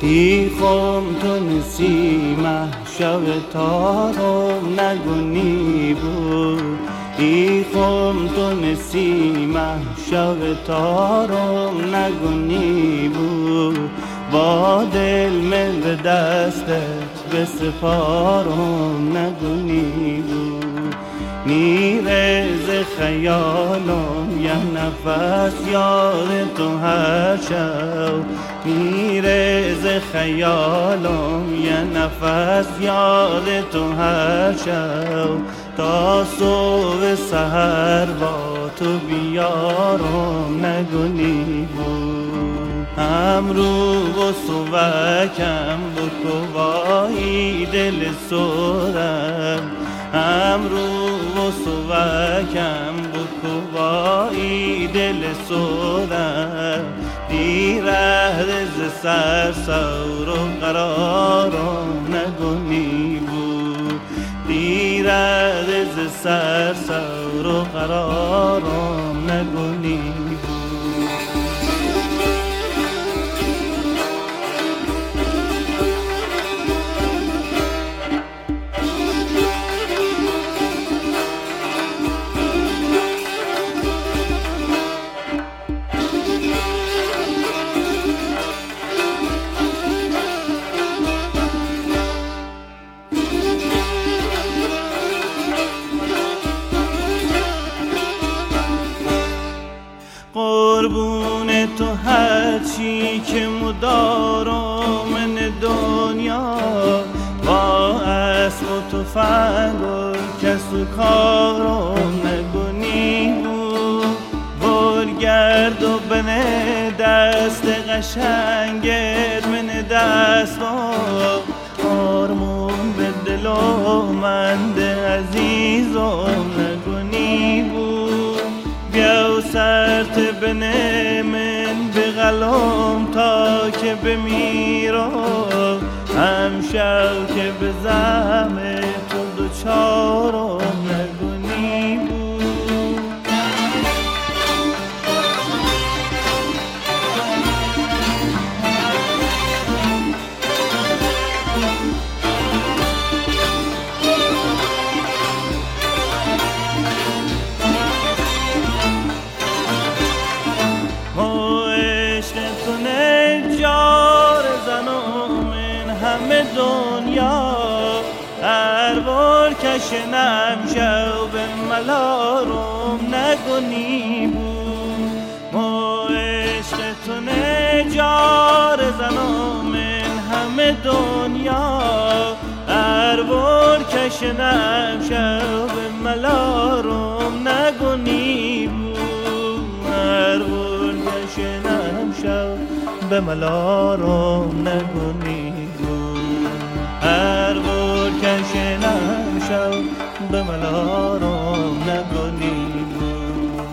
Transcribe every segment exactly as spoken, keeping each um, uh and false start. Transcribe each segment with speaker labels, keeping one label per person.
Speaker 1: ایخم تو نسیمه شب تارم نگونی بود. ایخم تو نسیمه شب تارم نگونی بود. با دل من به دستت به سپارم نگونی بود. میره ز خیالم یه نفس یاد تو هر شب. میره ز خیالم یه نفس یاد تو هر شب. تا صبح سحر با تو بیارم نگونی بود. امرو و صبحکم بکو وای دل سرم. امرو و صبحکم بکو وای دل سرم. دیره ز سر سور و قرارم نگونی بود. دیره ز سر سور و قرارم نگونی بود. قربون تو هرچی که مدارم من دنیا. با اسب و تفنگ و کس و کارم نگونی بود. بلگرد و بنه دست قشنگت من دست آرمون به دل و مند عزیزم نگونی بود. بیا و سرت بنه من به غلام تا که بمیرم. همشو که به زم تو دوچارم نگونی بود. همه دنیا اربار کشنم شو به ملارم نگونی بود. ما عشق تو نجار زنم من همه دنیا اربار کشنم شو به ملارم نگونی بود. اربار کشنم شو به ملارم نگونی بود. هر بار کشنم شو به ملارم نگونی بود.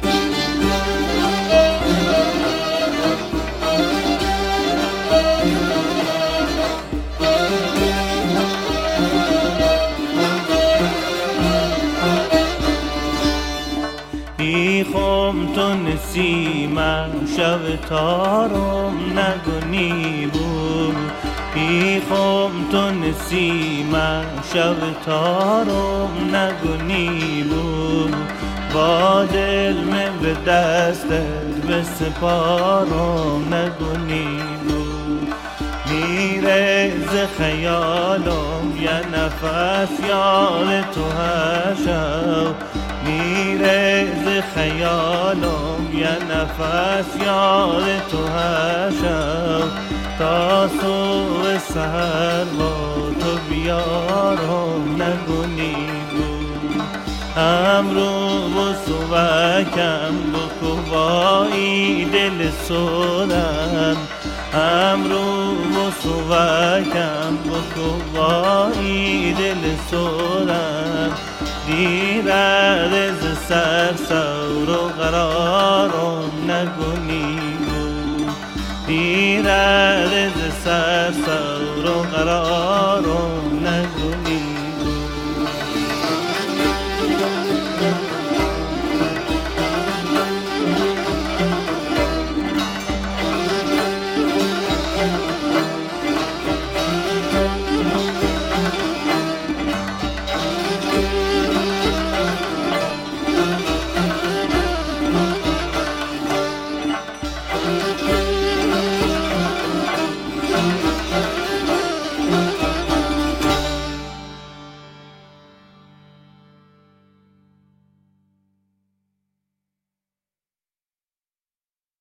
Speaker 1: ایخم تو نسیمه شب تارم نگونی بود. ایخم تو نسیمه شب تارم نگونی بود. با دل من به دستت به سپارم نگونی بود. میره ز خیالم یه نفس یاد تو هر شب. میره ز خیالم یه نفس یاد تو هر شب. تا صبح سحر با تو بیارم نگونی بود. امرو و صبحکم بکو وای دل سرم. امرو و صبحکم بکو وای دل سرم. دیره ز سر سور و قرارم نگونی بود. دیره ز سر سور و قرارم